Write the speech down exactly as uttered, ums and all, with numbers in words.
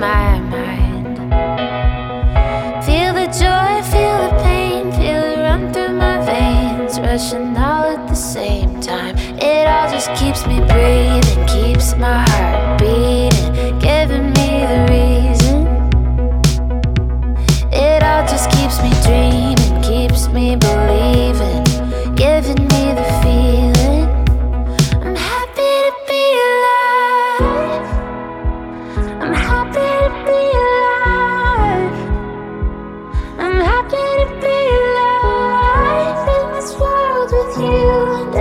my mind. Feel the joy, feel the pain, feel it run through my veins, rushing all at the same time. It all just keeps me breathing, keeps my heart beating, giving me the reason. It all just keeps me dreaming, keeps me believing, giving me the feeling. I'm happy to be alive. I'm happy to be alive. I'm happy to be alive in this world with you.